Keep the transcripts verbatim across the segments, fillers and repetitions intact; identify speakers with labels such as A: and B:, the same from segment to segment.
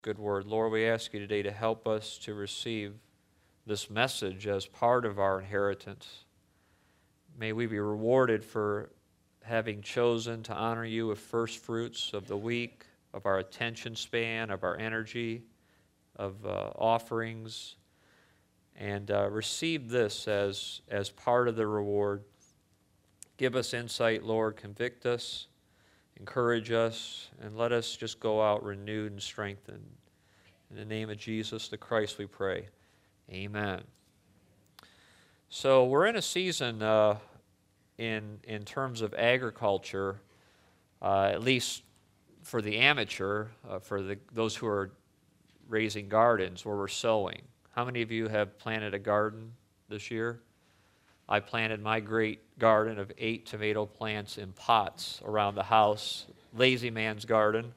A: good word. Lord, we ask you today to help us to receive this message as part of our inheritance. May we be rewarded for having chosen to honor you with first fruits of the week, of our attention span, of our energy, of uh, offerings, and uh, receive this as, as part of the reward. Give us insight, Lord. Convict us, encourage us, and let us just go out renewed and strengthened. In the name of Jesus the Christ we pray. Amen. So we're in a season uh, in, in terms of agriculture, uh, at least for the amateur, uh, for the, those who are raising gardens, where we're sowing. How many of you have planted a garden this year? I planted my great garden of eight tomato plants in pots around the house, lazy man's garden.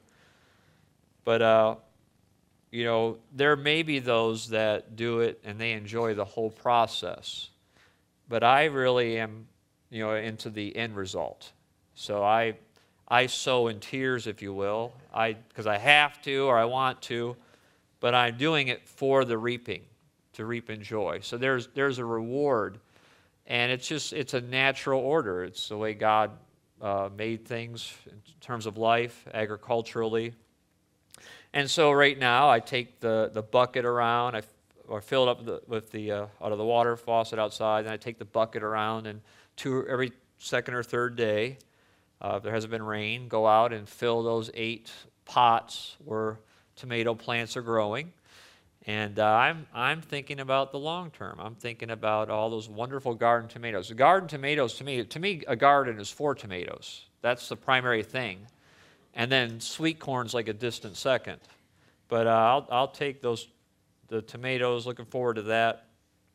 A: But, uh, you know, there may be those that do it and they enjoy the whole process. But I really am, you know, into the end result. So I, I sow in tears, if you will, I because I have to or I want to, but I'm doing it for the reaping, to reap in joy. So there's there's a reward. And it's just, it's a natural order. It's the way God uh, made things in terms of life, agriculturally. And so right now, I take the, the bucket around, I, or fill it up the, with the, uh, out of the water faucet outside, and I take the bucket around, and two, every second or third day, uh, if there hasn't been rain, go out and fill those eight pots where tomato plants are growing. And uh, I'm, I'm thinking about the long term. I'm thinking about all those wonderful garden tomatoes. The garden tomatoes, to me, to me, a garden is for tomatoes. That's the primary thing. And then sweet corn's like a distant second. But uh, I'll, I'll take those, the tomatoes, looking forward to that.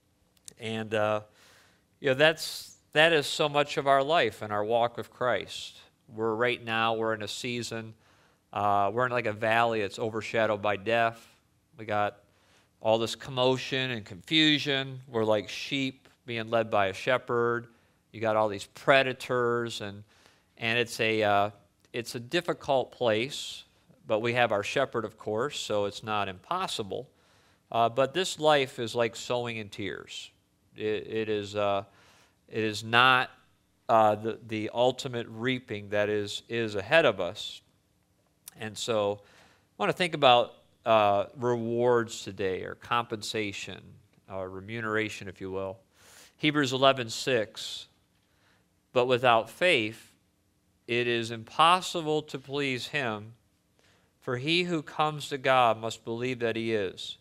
A: And, uh, you know, that's, that is so much of our life and our walk with Christ. We're right now, we're in a season, uh, we're in like a valley that's overshadowed by death. We got all this commotion and confusion. We're like sheep being led by a shepherd. You got all these predators, and and it's a uh, it's a difficult place. But we have our shepherd, of course, so it's not impossible. Uh, but this life is like sowing in tears. It, it is uh, it is not uh, the the ultimate reaping that is is ahead of us. And so, I want to think about Uh, rewards today, or compensation, or remuneration, if you will. Hebrews eleven six, but without faith it is impossible to please him, for he who comes to God must believe that he is,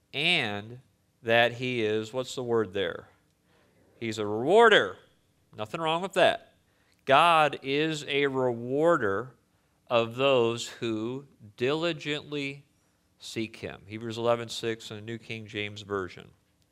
A: and that he is, what's the word there? He's a rewarder. Nothing wrong with that. God is a rewarder of those who diligently seek him. Hebrews eleven six in the New King James Version.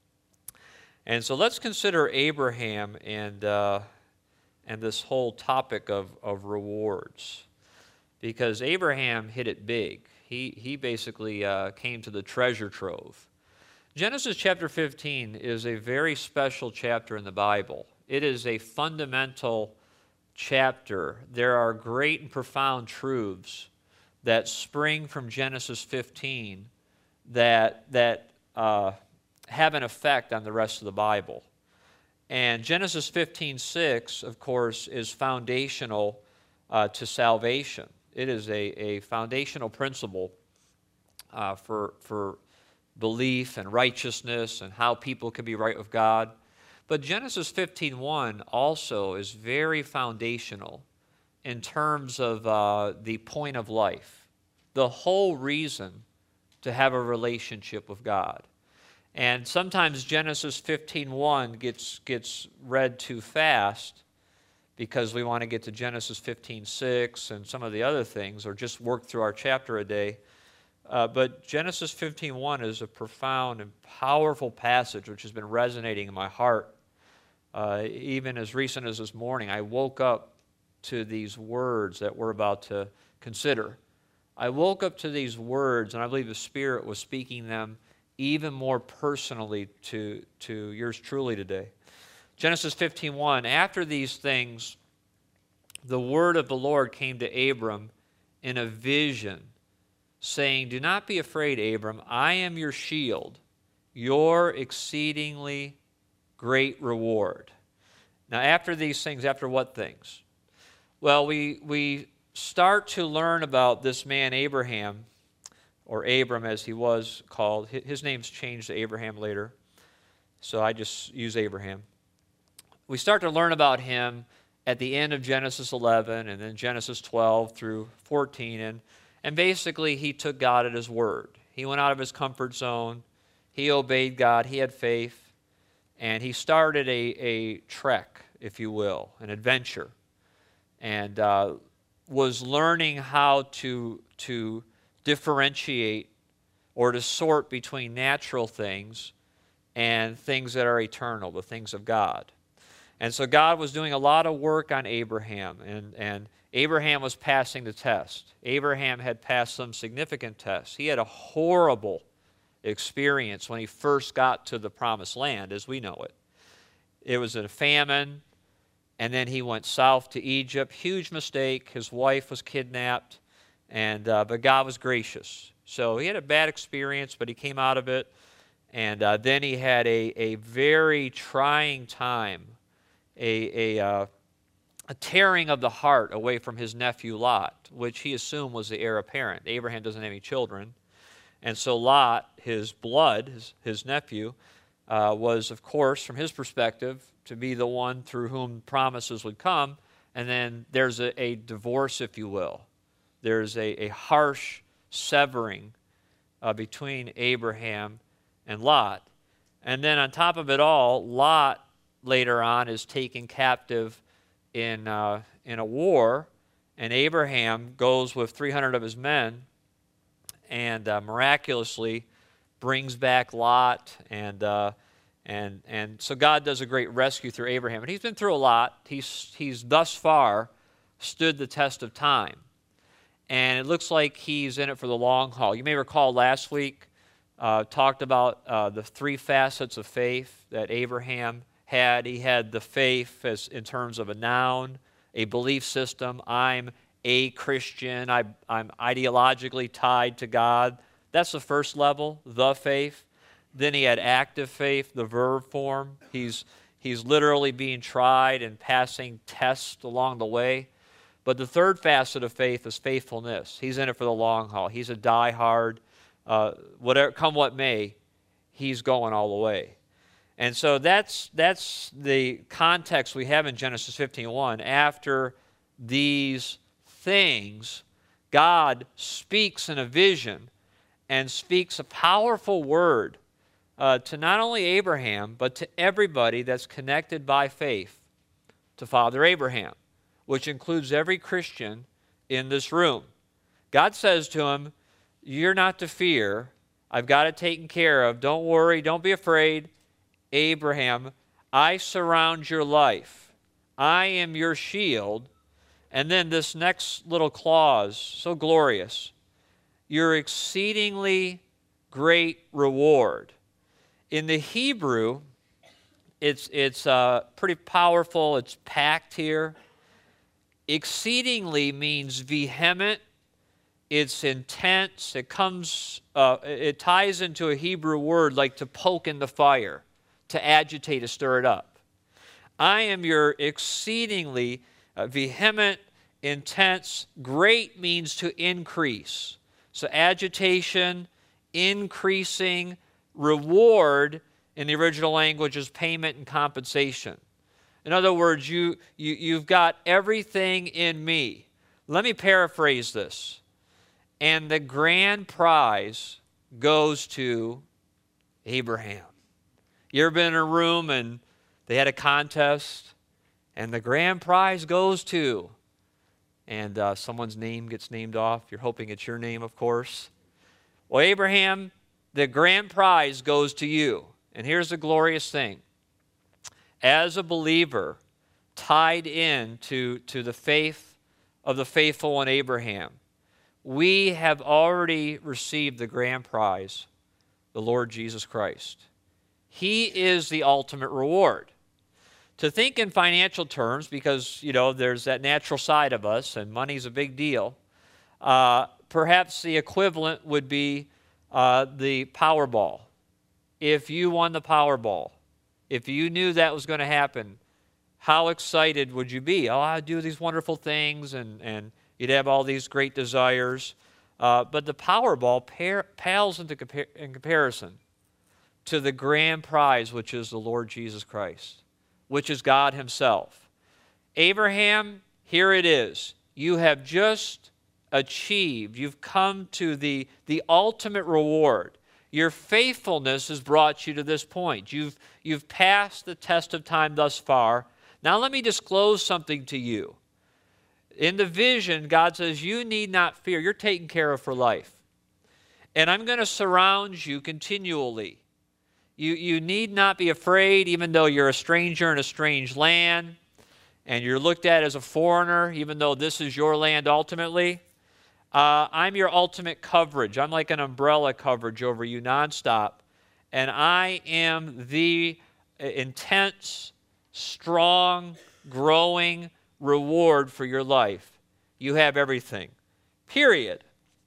A: And so let's consider Abraham and uh, and this whole topic of, of rewards. Because Abraham hit it big. He, he basically uh, came to the treasure trove. Genesis chapter fifteen is a very special chapter in the Bible. It is a fundamental chapter. There are great and profound truths that spring from Genesis fifteen that, that uh, have an effect on the rest of the Bible. And Genesis fifteen six, of course, is foundational uh, to salvation. It is a, a foundational principle uh, for, for belief and righteousness and how people can be right with God. But Genesis fifteen one also is very foundational in terms of uh, the point of life, the whole reason to have a relationship with God. And sometimes Genesis fifteen one gets, gets read too fast because we want to get to Genesis fifteen six and some of the other things, or just work through our chapter a day. Uh, but Genesis fifteen one is a profound and powerful passage which has been resonating in my heart. Uh, even as recent as this morning, I woke up to these words that we're about to consider. I woke up to these words, and I believe the Spirit was speaking them even more personally to, to yours truly today. Genesis fifteen one, after these things, the word of the Lord came to Abram in a vision, saying, "Do not be afraid, Abram. I am your shield, your exceedingly great reward." Now, after these things, after what things? Well, we, we start to learn about this man Abraham, or Abram as he was called. His name's changed to Abraham later, so I just use Abraham. We start to learn about him at the end of Genesis eleven and then Genesis twelve through fourteen, and, and basically he took God at his word. He went out of his comfort zone. He obeyed God. He had faith, and he started a, a trek, if you will, an adventure, and uh, was learning how to, to differentiate or to sort between natural things and things that are eternal, the things of God. And so God was doing a lot of work on Abraham, and, and Abraham was passing the test. Abraham had passed some significant tests. He had a horrible experience when he first got to the promised land as we know it. It was a famine, and then he went south to Egypt. Huge mistake. His wife was kidnapped, and uh, but God was gracious. So he had a bad experience, but he came out of it. And uh, then he had a, a very trying time, a, a, uh, a tearing of the heart away from his nephew Lot, which he assumed was the heir apparent. Abraham doesn't have any children. And so Lot, his blood, his, his nephew, uh, was, of course, from his perspective, to be the one through whom promises would come. And then there's a, a divorce, if you will. There's a, a harsh severing uh, between Abraham and Lot. And then on top of it all, Lot later on is taken captive in, uh, in a war, and Abraham goes with three hundred of his men and uh, miraculously brings back Lot, and, uh, and, and so God does a great rescue through Abraham. And he's been through a lot. He's, he's thus far stood the test of time. And it looks like he's in it for the long haul. You may recall last week, uh, talked about uh, the three facets of faith that Abraham had. He had the faith as in terms of a noun, a belief system. I'm a Christian. I, I'm ideologically tied to God. That's the first level, the faith. Then he had active faith, the verb form. He's, he's literally being tried and passing tests along the way. But the third facet of faith is faithfulness. He's in it for the long haul. He's a diehard. Uh, whatever, come what may, he's going all the way. And so that's, that's the context we have in Genesis fifteen one. After these things, God speaks in a vision and speaks a powerful word uh, to not only Abraham, but to everybody that's connected by faith to Father Abraham, which includes every Christian in this room. God says to him, you're not to fear. I've got it taken care of. Don't worry. Don't be afraid. Abraham, I surround your life. I am your shield. And then this next little clause, so glorious. Your exceedingly great reward. In the Hebrew, it's, it's uh, pretty powerful. It's packed here. Exceedingly means vehement. It's intense. It comes, uh, it ties into a Hebrew word like to poke in the fire, to agitate, to stir it up. I am your exceedingly uh, vehement, intense. Great means to increase. So agitation, increasing, reward in the original language is payment and compensation. In other words, you, you, you've got everything in me. Let me paraphrase this. And the grand prize goes to Abraham. You ever been in a room and they had a contest and the grand prize goes to, and uh, someone's name gets named off. You're hoping it's your name, of course. Well, Abraham, the grand prize goes to you. And here's the glorious thing. As a believer tied in to, to the faith of the faithful in Abraham, we have already received the grand prize, the Lord Jesus Christ. He is the ultimate reward. To think in financial terms, because, you know, there's that natural side of us, and money's a big deal, uh, perhaps the equivalent would be uh, the Powerball. If you won the Powerball, if you knew that was going to happen, how excited would you be? Oh, I'd do these wonderful things, and, and you'd have all these great desires. Uh, but the Powerball par- pales into compar- in comparison to the grand prize, which is the Lord Jesus Christ, which is God himself. Abraham, here it is. You have just achieved, you've come to the, the ultimate reward. Your faithfulness has brought you to this point. You've, you've passed the test of time thus far. Now let me disclose something to you. In the vision, God says, you need not fear. You're taken care of for life. And I'm going to surround you continually. You, you need not be afraid, even though you're a stranger in a strange land, and you're looked at as a foreigner, even though this is your land ultimately. Uh, I'm your ultimate coverage. I'm like an umbrella coverage over you nonstop. And I am the intense, strong, growing reward for your life. You have everything. Period.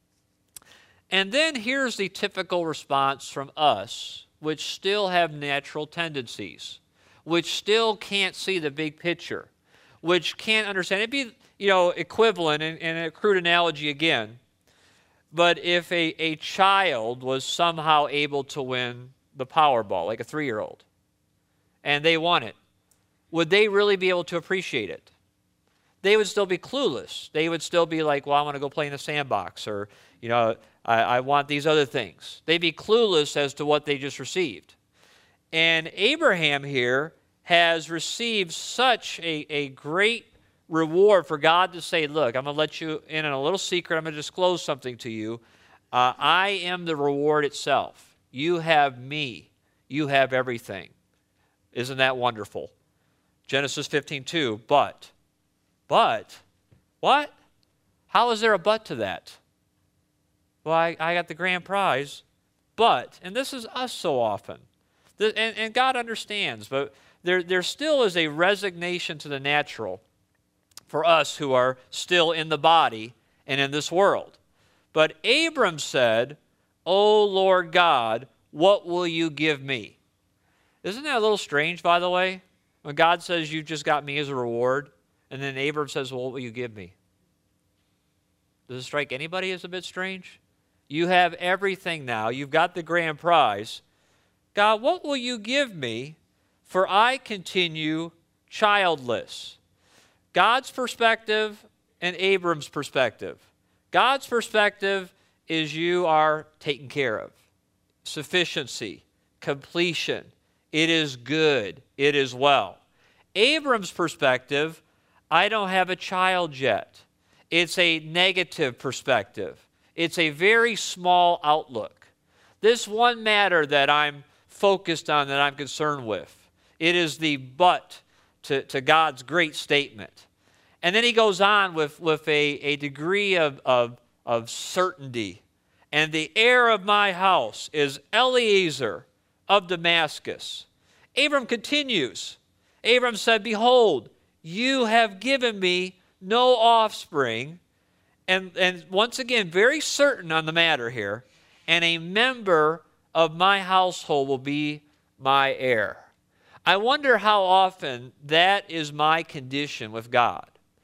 A: And then here's the typical response from us, which still have natural tendencies, which still can't see the big picture, which can't understand. It'd be, you know, equivalent, in, in a crude analogy again, but if a, a child was somehow able to win the Powerball, like a three-year-old, and they won it, would they really be able to appreciate it? They would still be clueless. They would still be like, well, I want to go play in the sandbox, or, you know, I, I want these other things. They'd be clueless as to what they just received. And Abraham here has received such a, a great reward for God to say, look, I'm going to let you in on a little secret. I'm going to disclose something to you. Uh, I am the reward itself. You have me. You have everything. Isn't that wonderful? Genesis fifteen two, but... But, what? How is there a but to that? Well, I, I got the grand prize, but, and this is us so often, the, and, and God understands, but there, there still is a resignation to the natural for us who are still in the body and in this world. But Abram said, O Lord God, what will you give me? Isn't that a little strange, by the way? When God says, you've just got me as a reward. And then Abram says, well, what will you give me? Does it strike anybody as a bit strange? You have everything now. You've got the grand prize. God, what will you give me, for I continue childless? God's perspective and Abram's perspective. God's perspective is you are taken care of. Sufficiency, completion. It is good. It is well. Abram's perspective, I don't have a child yet. It's a negative perspective. It's a very small outlook. This one matter that I'm focused on, that I'm concerned with, it is the but to, to God's great statement. And then he goes on with, with a, a degree of, of, of certainty. And the heir of my house is Eliezer of Damascus. Abram continues. Abram said, behold, you have given me no offspring, and, and once again, very certain on the matter here, and a member of my household will be my heir. I wonder how often that is my condition with God.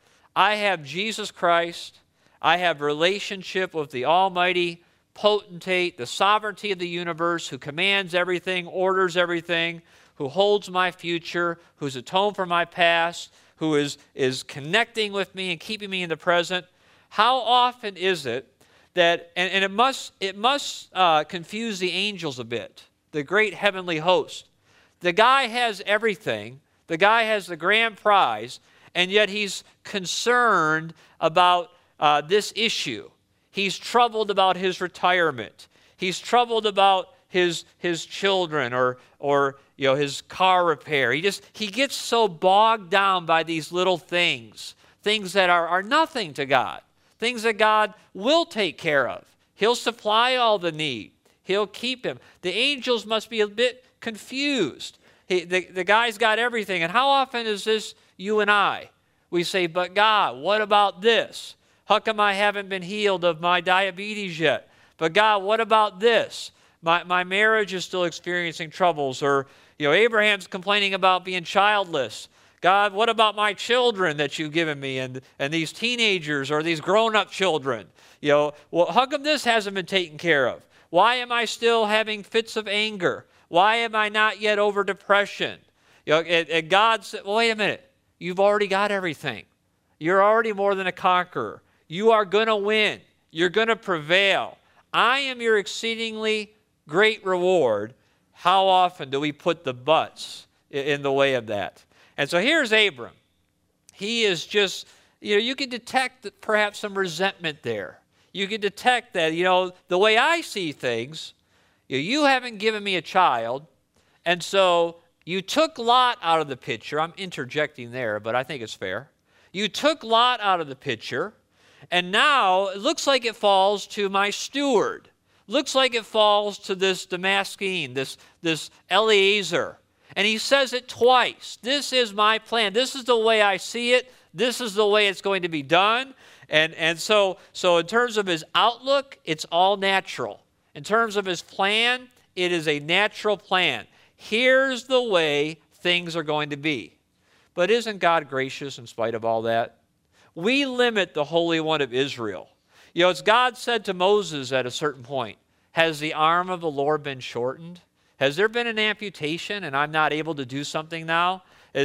A: I have Jesus Christ. I have relationship with the Almighty Potentate, the sovereignty of the universe, who commands everything, orders everything, who holds my future, who's atoned for my past, who is, is connecting with me and keeping me in the present. How often is it that, and, and it must, it must uh, confuse the angels a bit, the great heavenly host. The guy has everything. The guy has the grand prize, and yet he's concerned about uh, this issue. He's troubled about his retirement. He's troubled about his, his children or, or you know, his car repair. He just, he gets so bogged down by these little things, things that are, are nothing to God, things that God will take care of. He'll supply all the need. He'll keep him. The angels must be a bit confused. He, the, the guy's got everything. And how often is this you and I? We say, but God, what about this? How come I haven't been healed of my diabetes yet? But God, what about this? My, my marriage is still experiencing troubles. Or, you know, Abraham's complaining about being childless. God, what about my children that you've given me, and, and these teenagers or these grown-up children? You know, well, how come this hasn't been taken care of? Why am I still having fits of anger? Why am I not yet over depression? You know, and, and God said, well, wait a minute. You've already got everything. You're already more than a conqueror. You are going to win. You're going to prevail. I am your exceedingly great reward. How often do we put the buts in the way of that? And so here's Abram. He is just, you know, you can detect perhaps some resentment there. You can detect that, you know, the way I see things, you know, you haven't given me a child, and so you took Lot out of the picture. I'm interjecting there, but I think it's fair. You took Lot out of the picture, and now it looks like it falls to my steward. Looks like it falls to this Damascene, this, this Eliezer. And he says it twice. This is my plan. This is the way I see it. This is the way it's going to be done. And, and so, so in terms of his outlook, it's all natural. In terms of his plan, it is a natural plan. Here's the way things are going to be. But isn't God gracious in spite of all that? We limit the Holy One of Israel. You know, as God said to Moses at a certain point, has the arm of the Lord been shortened? Has there been an amputation and I'm not able to do something now?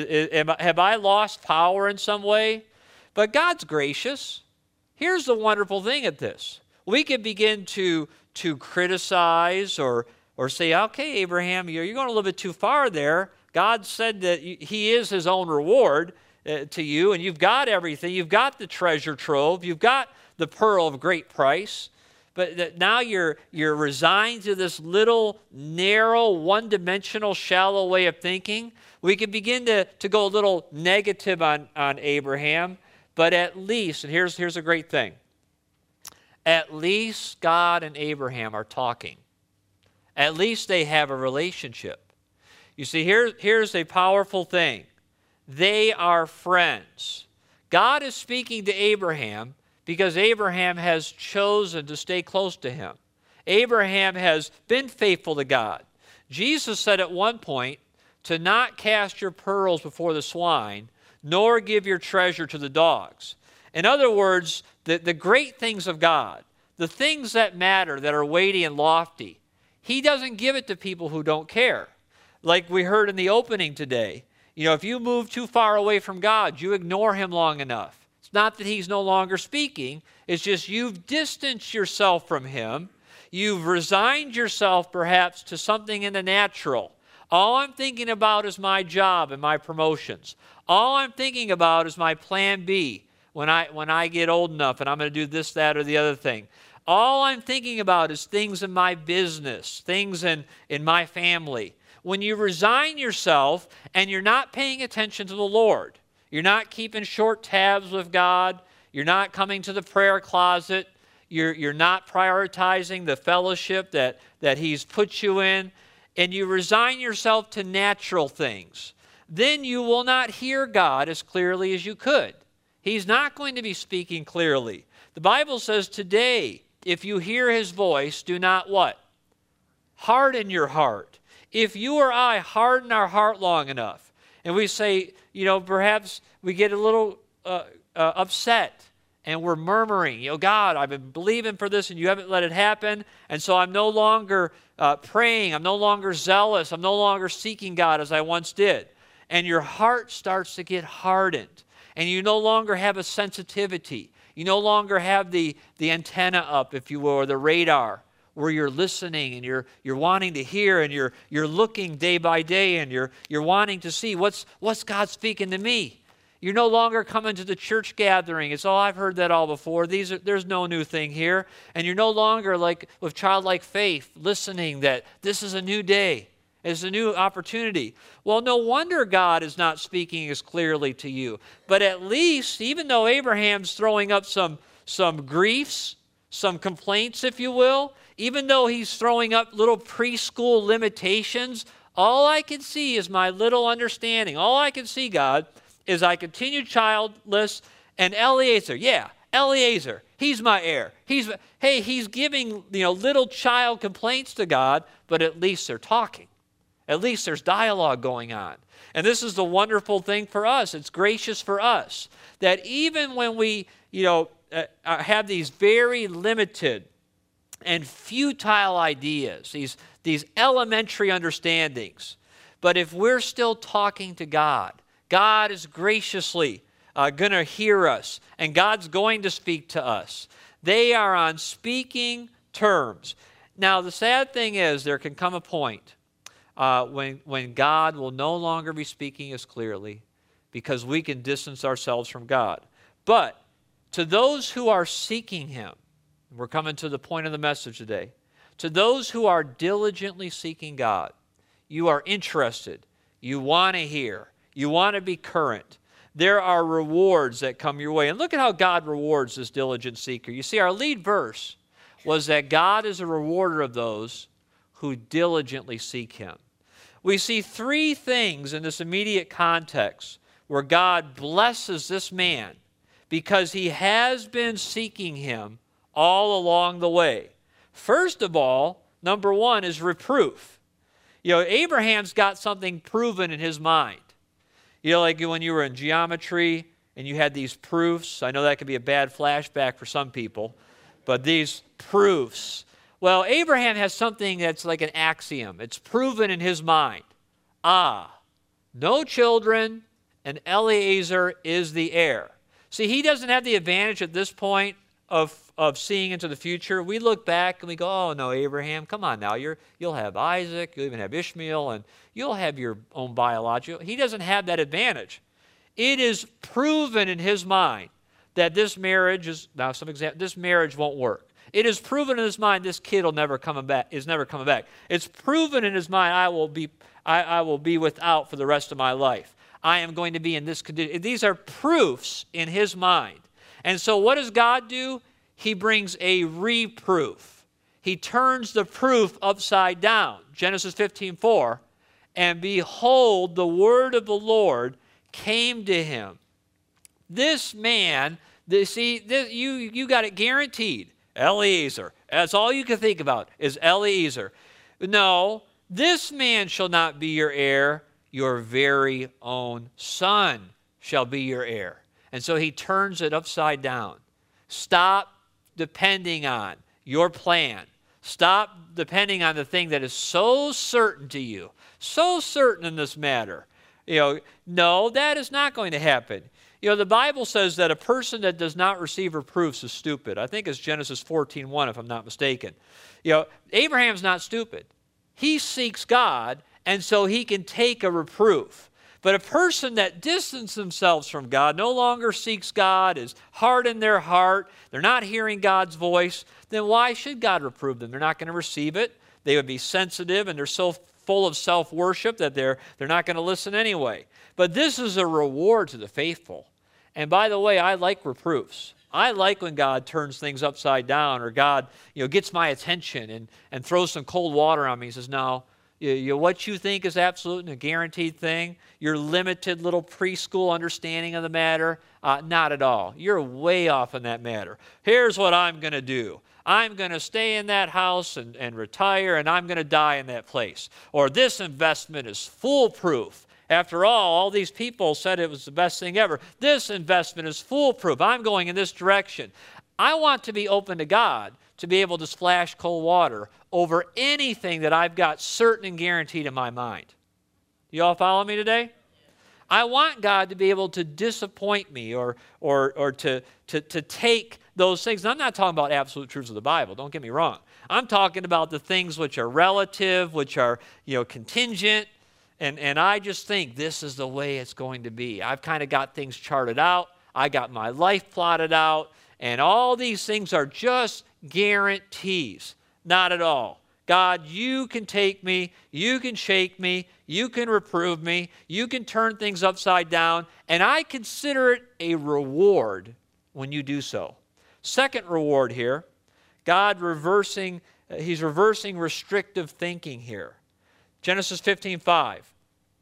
A: Have I lost power in some way? But God's gracious. Here's the wonderful thing at this. We could begin to, to criticize or, or say, okay, Abraham, you're, you're going a little bit too far there. God said that he is his own reward uh, to you, and you've got everything. You've got the treasure trove. You've got the pearl of great price. But that now you're, you're resigned to this little, narrow, one-dimensional, shallow way of thinking. We can begin to, to go a little negative on, on Abraham, but at least, and here's, here's a great thing, at least God and Abraham are talking. At least they have a relationship. You see, here, here's a powerful thing. They are friends. God is speaking to Abraham because Abraham has chosen to stay close to him. Abraham has been faithful to God. Jesus said at one point, to not cast your pearls before the swine, nor give your treasure to the dogs. In other words, the, the great things of God, the things that matter, that are weighty and lofty, he doesn't give it to people who don't care. Like we heard in the opening today, you know, if you move too far away from God, you ignore him long enough. It's not that he's no longer speaking. It's just you've distanced yourself from him. You've resigned yourself perhaps to something in the natural. All I'm thinking about is my job and my promotions. All I'm thinking about is my plan B when I, when I get old enough and I'm going to do this, that, or the other thing. All I'm thinking about is things in my business, things in, in my family. When you resign yourself and you're not paying attention to the Lord, you're not keeping short tabs with God, you're not coming to the prayer closet, you're, you're not prioritizing the fellowship that, that he's put you in, and you resign yourself to natural things, then you will not hear God as clearly as you could. He's not going to be speaking clearly. The Bible says today, if you hear his voice, do not what? Harden your heart. If you or I harden our heart long enough, and we say, you know, perhaps we get a little uh, uh, upset, and we're murmuring, you know, God, I've been believing for this, and you haven't let it happen, and so I'm no longer uh, praying, I'm no longer zealous, I'm no longer seeking God as I once did. And your heart starts to get hardened, and you no longer have a sensitivity. You no longer have the, the antenna up, if you will, or the radar, where you're listening and you're, you're wanting to hear, and you're, you're looking day by day, and you're, you're wanting to see what's, what's God speaking to me. You're no longer coming to the church gathering. It's, oh, I've heard that all before. These are, there's no new thing here. And you're no longer like with childlike faith, listening that this is a new day. It's a new opportunity. Well, no wonder God is not speaking as clearly to you. But at least, even though Abraham's throwing up some, some griefs, some complaints, if you will, even though he's throwing up little preschool limitations, all I can see is my little understanding. All I can see, God, is I continue childless, and Eliezer, yeah, Eliezer, he's my heir. He's, hey, he's giving, you know, little child complaints to God, but at least they're talking. At least there's dialogue going on. And this is the wonderful thing for us. It's gracious for us that even when we, you know, uh, have these very limited and futile ideas, these, these elementary understandings, but if we're still talking to God, God is graciously uh, going to hear us, and God's going to speak to us. They are on speaking terms. Now, the sad thing is there can come a point uh, when, when God will no longer be speaking as clearly because we can distance ourselves from God. But to those who are seeking Him, we're coming to the point of the message today, to those who are diligently seeking God, you are interested, you want to hear, you want to be current. There are rewards that come your way. And look at how God rewards this diligent seeker. You see, our lead verse was that God is a rewarder of those who diligently seek Him. We see three things in this immediate context where God blesses this man because he has been seeking Him all along the way. First of all, number one is reproof. You know, Abraham's got something proven in his mind. You know, like when you were in geometry and you had these proofs. I know that could be a bad flashback for some people, but these proofs. Well, Abraham has something that's like an axiom. It's proven in his mind. Ah, no children, and Eliezer is the heir. See, he doesn't have the advantage at this point of, of seeing into the future. We look back and we go, oh, no, Abraham, come on now. You're, you'll have Isaac, you'll even have Ishmael, and you'll have your own biological. He doesn't have that advantage. It is proven in his mind that this marriage is, now some example, this marriage won't work. It is proven in his mind this kid will never come back, is never coming back. It's proven in his mind I will be, I, I will be without for the rest of my life. I am going to be in this condition. These are proofs in his mind. And so what does God do? He brings a reproof. He turns the proof upside down. Genesis fifteen four, and behold, the word of the Lord came to him. This man, this, see, this, you, you got it guaranteed. Eliezer. That's all you can think about is Eliezer. No, this man shall not be your heir. Your very own son shall be your heir. And so he turns it upside down. Stop depending on your plan. Stop depending on the thing that is so certain to you, so certain in this matter. You know, no, that is not going to happen. You know, the Bible says that a person that does not receive reproofs is stupid. I think it's Genesis fourteen one, if I'm not mistaken. You know, Abraham's not stupid. He seeks God, and so he can take a reproof. But a person that distances themselves from God, no longer seeks God, is hard in their heart, they're not hearing God's voice, then why should God reprove them? They're not going to receive it. They would be sensitive, and they're so full of self-worship that they're, they're not going to listen anyway. But this is a reward to the faithful. And by the way, I like reproofs. I like when God turns things upside down, or God, you know, gets my attention and, and throws some cold water on me and says, no, You, you, what you think is absolute and a guaranteed thing, your limited little preschool understanding of the matter, uh, not at all. You're way off in that matter. Here's what I'm going to do. I'm going to stay in that house and, and retire, and I'm going to die in that place. Or this investment is foolproof. After all, all these people said it was the best thing ever. This investment is foolproof. I'm going in this direction. I want to be open to God to be able to splash cold water over anything that I've got certain and guaranteed in my mind. You all follow me today? I want God to be able to disappoint me or, or, or to, to, to take those things. And I'm not talking about absolute truths of the Bible. Don't get me wrong. I'm talking about the things which are relative, which are, you know, contingent. And, and I just think this is the way it's going to be. I've kind of got things charted out. I got my life plotted out. And all these things are just guarantees. Not at all. God, you can take me, you can shake me, you can reprove me, you can turn things upside down, and I consider it a reward when you do so. Second reward here, God reversing, uh, he's reversing restrictive thinking here. Genesis fifteen five.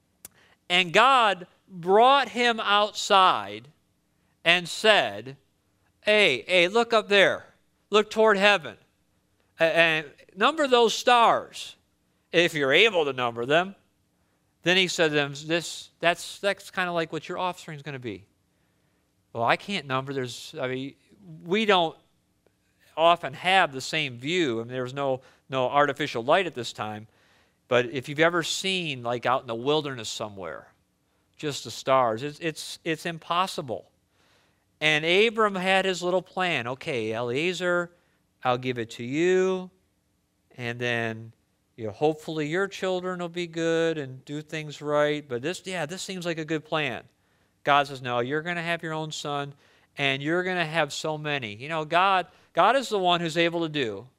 A: And God brought him outside and said, hey, hey, look up there. Look toward heaven. And number those stars, if you're able to number them. Then he said to them, this, that's, that's kind of like what your offspring is going to be. Well, I can't number. There's, I mean, we don't often have the same view. I mean, there's no, no artificial light at this time. But if you've ever seen, like out in the wilderness somewhere, just the stars, it's, it's, it's impossible. And Abram had his little plan. Okay, Eliezer, I'll give it to you. And then, you know, hopefully your children will be good and do things right. But this, yeah, this seems like a good plan. God says, no, you're going to have your own son, and you're going to have so many. You know, God, God is the one who's able to do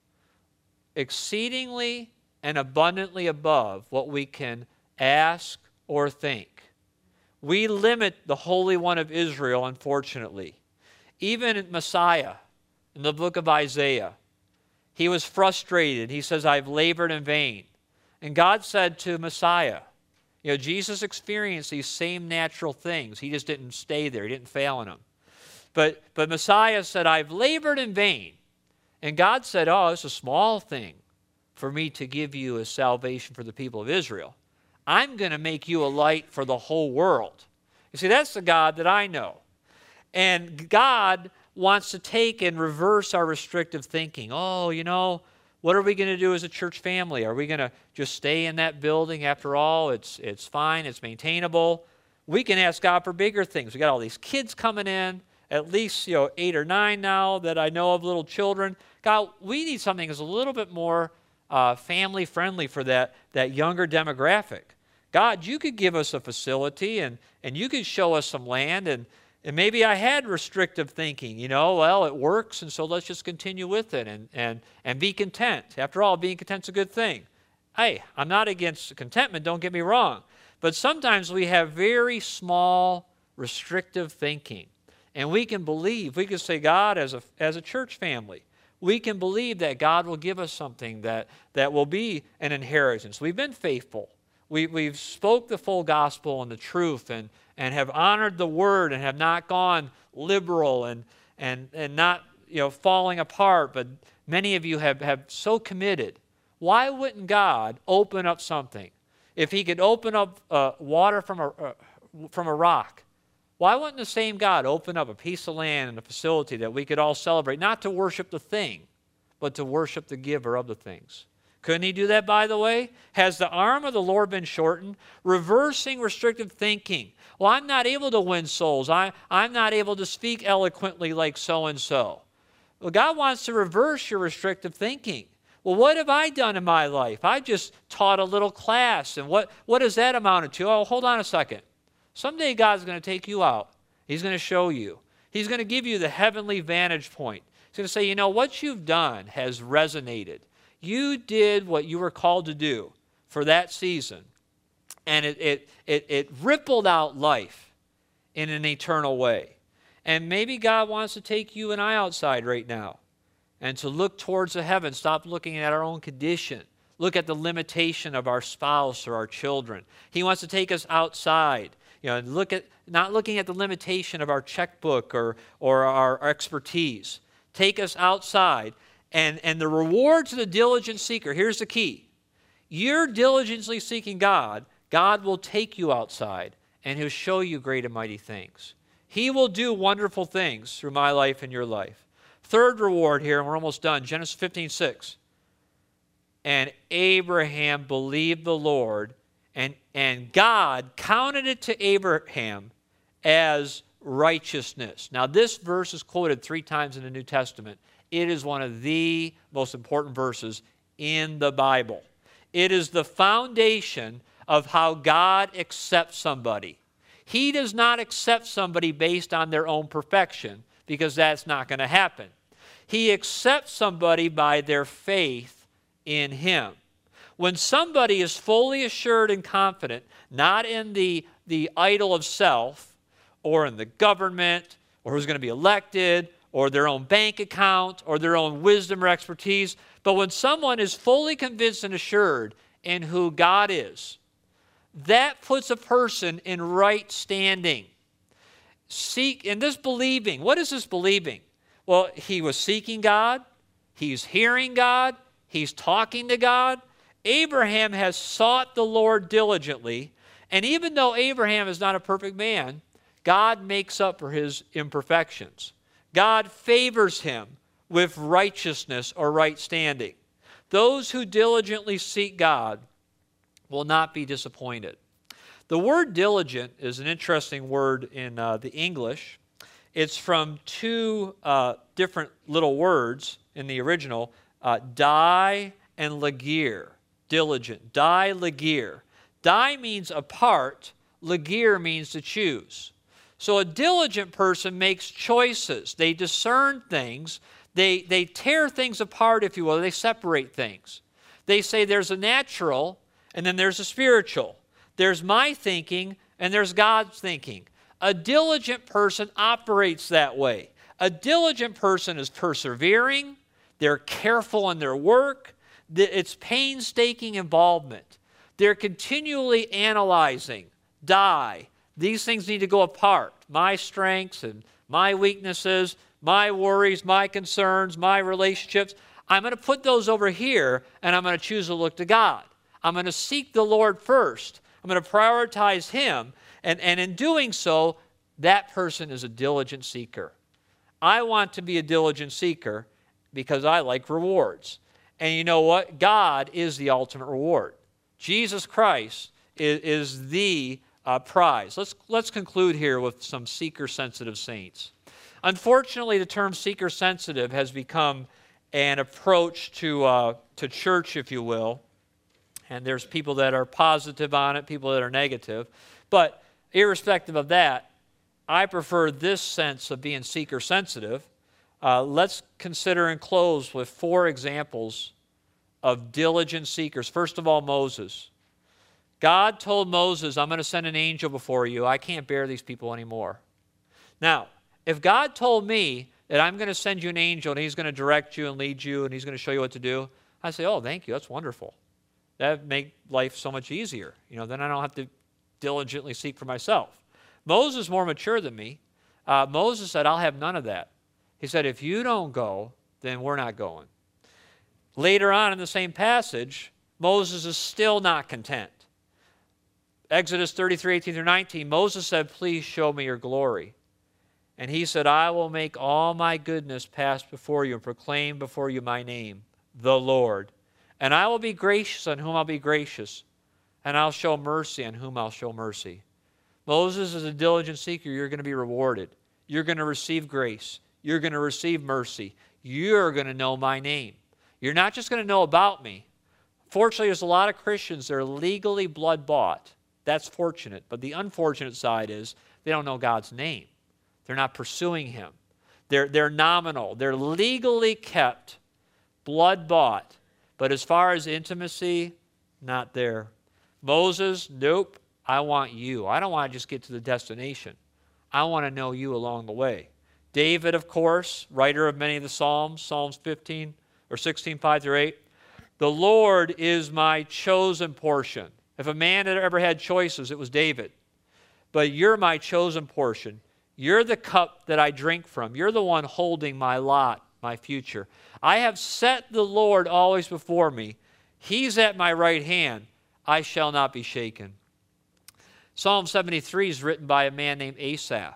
A: exceedingly and abundantly above what we can ask or think. We limit the Holy One of Israel, unfortunately. Even Messiah, in the book of Isaiah, he was frustrated. He says, I've labored in vain. And God said to Messiah, you know, Jesus experienced these same natural things. He just didn't stay there. He didn't fail in them. But, but Messiah said, I've labored in vain. And God said, oh, it's a small thing for me to give you as salvation for the people of Israel. I'm going to make you a light for the whole world. You see, that's the God that I know. And God wants to take and reverse our restrictive thinking. Oh, you know, what are we going to do as a church family? Are we going to just stay in that building? After all, it's, it's fine, it's maintainable. We can ask God for bigger things. We got all these kids coming in, at least, you know, eight or nine now that I know of, little children. God, we need something that's a little bit more uh, family-friendly for that, that younger demographic. God, you could give us a facility, and, and you could show us some land, and And maybe I had restrictive thinking, you know, well, it works, and so let's just continue with it and, and, and be content. After all, being content's a good thing. Hey, I'm not against contentment, don't get me wrong. But sometimes we have very small, restrictive thinking. And we can believe, we can say, God, as a, as a church family, we can believe that God will give us something that, that will be an inheritance. We've been faithful. We, we've spoke the full gospel and the truth and, and have honored the word and have not gone liberal and, and, and not, you know, falling apart, but many of you have, have so committed. Why wouldn't God open up something? If he could open up uh, water from a, uh, from a rock, why wouldn't the same God open up a piece of land and a facility that we could all celebrate, not to worship the thing, but to worship the giver of the things? Couldn't he do that, by the way? Has the arm of the Lord been shortened? Reversing restrictive thinking. Well, I'm not able to win souls. I, I'm not able to speak eloquently like so-and-so. Well, God wants to reverse your restrictive thinking. Well, what have I done in my life? I just taught a little class, and what, what does that amount to? Oh, hold on a second. Someday God's going to take you out. He's going to show you. He's going to give you the heavenly vantage point. He's going to say, you know, what you've done has resonated. You did what you were called to do for that season, and it, it, it, it rippled out life in an eternal way. And maybe God wants to take you and I outside right now and to look towards the heavens, stop looking at our own condition, look at the limitation of our spouse or our children. He wants to take us outside, you know, and look at, not looking at the limitation of our checkbook or, or our expertise. Take us outside. And, and the reward to the diligent seeker, here's the key. You're diligently seeking God, God will take you outside and he'll show you great and mighty things. He will do wonderful things through my life and your life. Third reward here, and we're almost done, Genesis fifteen six. And Abraham believed the Lord, and, and God counted it to Abraham as righteousness. Now this verse is quoted three times in the New Testament. It is one of the most important verses in the Bible. It is the foundation of how God accepts somebody. He does not accept somebody based on their own perfection, because that's not going to happen. He accepts somebody by their faith in him. When somebody is fully assured and confident, not in the, the idol of self, or in the government, or who's going to be elected, or their own bank account, or their own wisdom or expertise. But when someone is fully convinced and assured in who God is, that puts a person in right standing. Seek, and this believing, what is this believing? Well, he was seeking God. He's hearing God. He's talking to God. Abraham has sought the Lord diligently. And even though Abraham is not a perfect man, God makes up for his imperfections. God favors him with righteousness or right standing. Those who diligently seek God will not be disappointed. The word diligent is an interesting word in uh, the English. It's from two uh, different little words in the original, uh, die and legere, diligent, die, legere. Die means apart, legere means to choose. So a diligent person makes choices. They discern things. They, they tear things apart, if you will. They separate things. They say there's a natural and then there's a spiritual. There's my thinking and there's God's thinking. A diligent person operates that way. A diligent person is persevering. They're careful in their work. It's painstaking involvement. They're continually analyzing. Die. These things need to go apart. My strengths and my weaknesses, my worries, my concerns, my relationships. I'm going to put those over here, and I'm going to choose to look to God. I'm going to seek the Lord first. I'm going to prioritize Him. And, and in doing so, that person is a diligent seeker. I want to be a diligent seeker because I like rewards. And you know what? God is the ultimate reward. Jesus Christ is, is the uh, prize. Let's, let's conclude here with some seeker-sensitive saints. Unfortunately, the term seeker-sensitive has become an approach to, uh, to church, if you will. And there's people that are positive on it, people that are negative. But irrespective of that, I prefer this sense of being seeker-sensitive. Uh, let's consider and close with four examples of diligent seekers. First of all, Moses. God told Moses, I'm going to send an angel before you. I can't bear these people anymore. Now, if God told me that I'm going to send you an angel and he's going to direct you and lead you and he's going to show you what to do, I say, oh, thank you. That's wonderful. That would make life so much easier. You know, then I don't have to diligently seek for myself. Moses is more mature than me. Uh, Moses said, I'll have none of that. He said, if you don't go, then we're not going. Later on in the same passage, Moses is still not content. Exodus thirty-three, eighteen through nineteen, Moses said, please show me your glory. And he said, I will make all my goodness pass before you and proclaim before you my name, the Lord. And I will be gracious on whom I'll be gracious, and I'll show mercy on whom I'll show mercy. Moses is a diligent seeker. You're going to be rewarded. You're going to receive grace. You're going to receive mercy. You're going to know my name. You're not just going to know about me. Fortunately, there's a lot of Christians that are legally blood-bought. That's fortunate. But the unfortunate side is they don't know God's name. They're not pursuing Him. They're, they're nominal. They're legally kept, blood-bought. But as far as intimacy, not there. Moses, nope, I want you. I don't want to just get to the destination. I want to know you along the way. David, of course, writer of many of the Psalms, Psalms fifteen or sixteen, five through eight. The Lord is my chosen portion. If a man had ever had choices, it was David. But you're my chosen portion. You're the cup that I drink from. You're the one holding my lot, my future. I have set the Lord always before me. He's at my right hand. I shall not be shaken. Psalm seventy-three is written by a man named Asaph.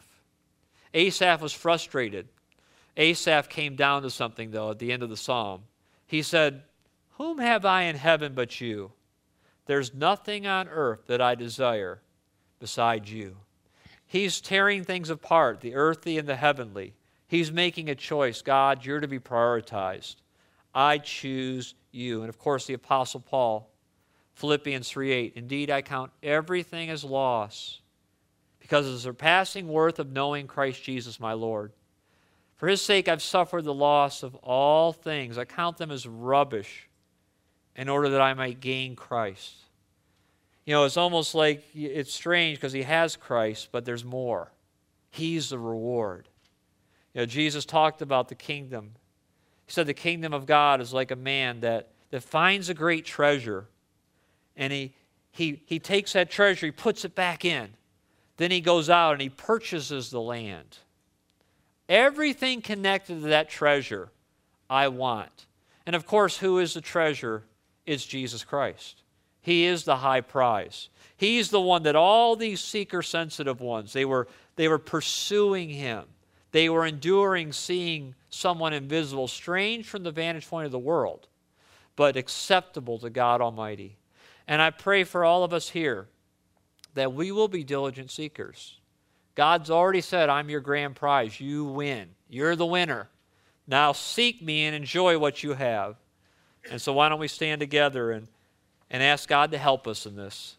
A: Asaph was frustrated. Asaph came down to something, though, at the end of the psalm. He said, whom have I in heaven but you? There's nothing on earth that I desire besides you. He's tearing things apart, the earthly and the heavenly. He's making a choice. God, you're to be prioritized. I choose you. And of course, the Apostle Paul, Philippians three eight, indeed I count everything as loss because of the surpassing worth of knowing Christ Jesus my Lord. For His sake I've suffered the loss of all things. I count them as rubbish in order that I might gain Christ. You know, it's almost like it's strange because he has Christ, but there's more. He's the reward. You know, Jesus talked about the kingdom. He said the kingdom of God is like a man that, that finds a great treasure, and he, he, he takes that treasure, he puts it back in. Then he goes out and he purchases the land. Everything connected to that treasure, I want. And of course, who is the treasure? It's Jesus Christ. He is the high prize. He's the one that all these seeker-sensitive ones, they were, they were pursuing him. They were enduring seeing someone invisible, strange from the vantage point of the world, but acceptable to God Almighty. And I pray for all of us here that we will be diligent seekers. God's already said, I'm your grand prize. You win. You're the winner. Now seek me and enjoy what you have. And so why don't we stand together and, and ask God to help us in this.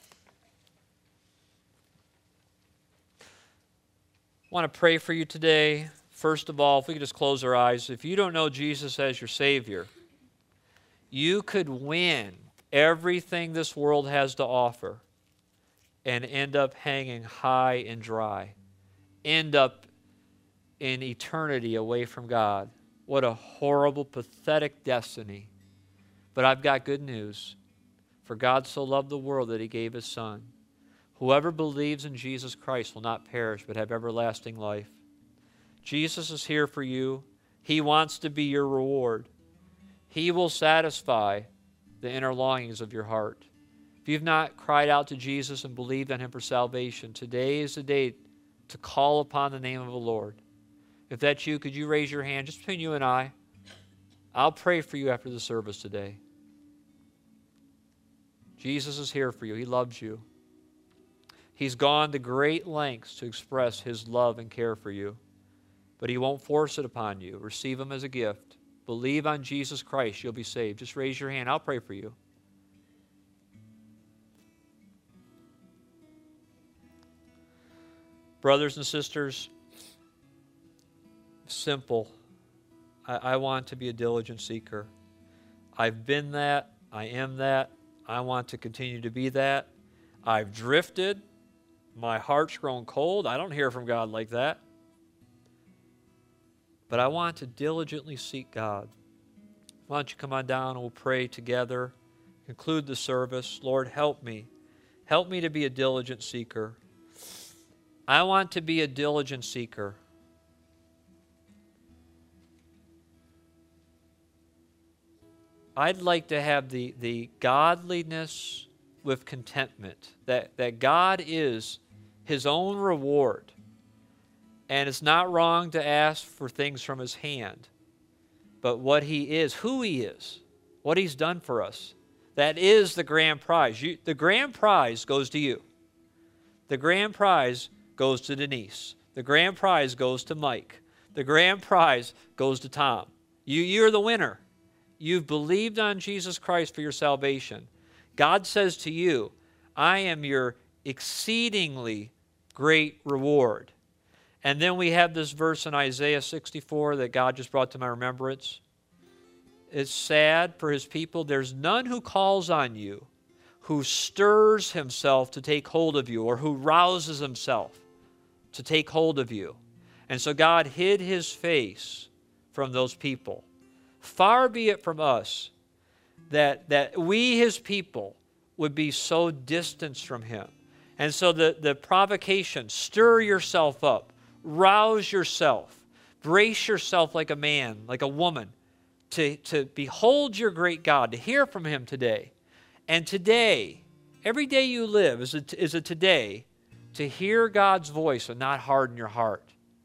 A: I want to pray for you today. First of all, if we could just close our eyes. If you don't know Jesus as your Savior, you could win everything this world has to offer and end up hanging high and dry. End up in eternity away from God. What a horrible, pathetic destiny. But I've got good news. For God so loved the world that he gave his Son. Whoever believes in Jesus Christ will not perish but have everlasting life. Jesus is here for you. He wants to be your reward. He will satisfy the inner longings of your heart. If you've not cried out to Jesus and believed on him for salvation, today is the day to call upon the name of the Lord. If that's you, could you raise your hand just between you and I? I'll pray for you after the service today. Jesus is here for you. He loves you. He's gone to great lengths to express his love and care for you. But he won't force it upon you. Receive him as a gift. Believe on Jesus Christ. You'll be saved. Just raise your hand. I'll pray for you. Brothers and sisters, simple. I, I want to be a diligent seeker. I've been that. I am that. I want to continue to be that. I've drifted. My heart's grown cold. I don't hear from God like that. But I want to diligently seek God. Why don't you come on down and we'll pray together. Conclude the service. Lord, help me. Help me to be a diligent seeker. I want to be a diligent seeker. I'd like to have the, the godliness with contentment, that, that God is his own reward. And it's not wrong to ask for things from his hand. But what he is, who he is, what he's done for us, that is the grand prize. You, the grand prize goes to you. The grand prize goes to Denise. The grand prize goes to Mike. The grand prize goes to Tom. You, you're the winner. You've believed on Jesus Christ for your salvation. God says to you, I am your exceedingly great reward. And then we have this verse in Isaiah sixty-four that God just brought to my remembrance. It's sad for his people. There's none who calls on you, who stirs himself to take hold of you, or who rouses himself to take hold of you. And so God hid his face from those people. Far be it from us that, that we, his people, would be so distanced from him. And so the, the provocation, stir yourself up, rouse yourself, brace yourself like a man, like a woman, to, to behold your great God, to hear from him today. And today, every day you live is a, is a today to hear God's voice and not harden your heart.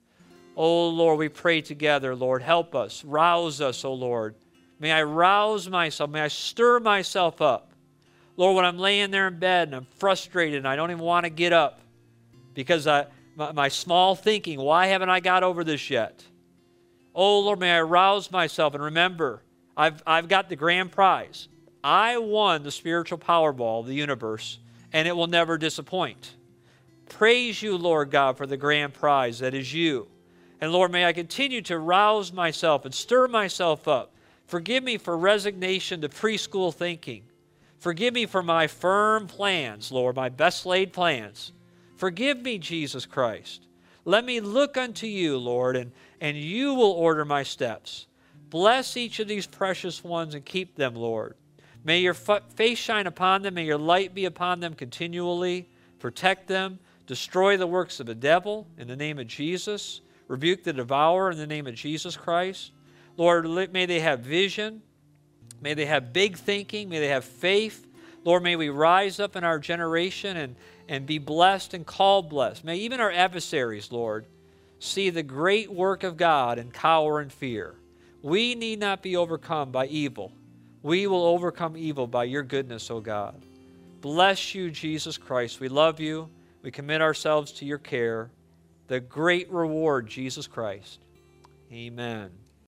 A: Oh, Lord, we pray together, Lord. Help us. Rouse us, oh, Lord. May I rouse myself. May I stir myself up. Lord, when I'm laying there in bed and I'm frustrated and I don't even want to get up because I, my, my small thinking, why haven't I got over this yet? Oh, Lord, may I rouse myself and remember, I've, I've got the grand prize. I won the spiritual Powerball of the universe, and it will never disappoint. Praise you, Lord God, for the grand prize that is you. And Lord, may I continue to rouse myself and stir myself up. Forgive me for resignation to preschool thinking. Forgive me for my firm plans, Lord, my best laid plans. Forgive me, Jesus Christ. Let me look unto you, Lord, and, and you will order my steps. Bless each of these precious ones and keep them, Lord. May your face shine upon them. May your light be upon them continually. Protect them. Destroy the works of the devil in the name of Jesus. rebuke the devourer in the name of Jesus Christ. Lord, may they have vision. May they have big thinking. May they have faith. Lord, may we rise up in our generation and, and be blessed and called blessed. May even our adversaries, Lord, see the great work of God and cower in fear. We need not be overcome by evil. We will overcome evil by your goodness, O God. Bless you, Jesus Christ. We love you. We commit ourselves to your care. The great reward, Jesus Christ. Amen.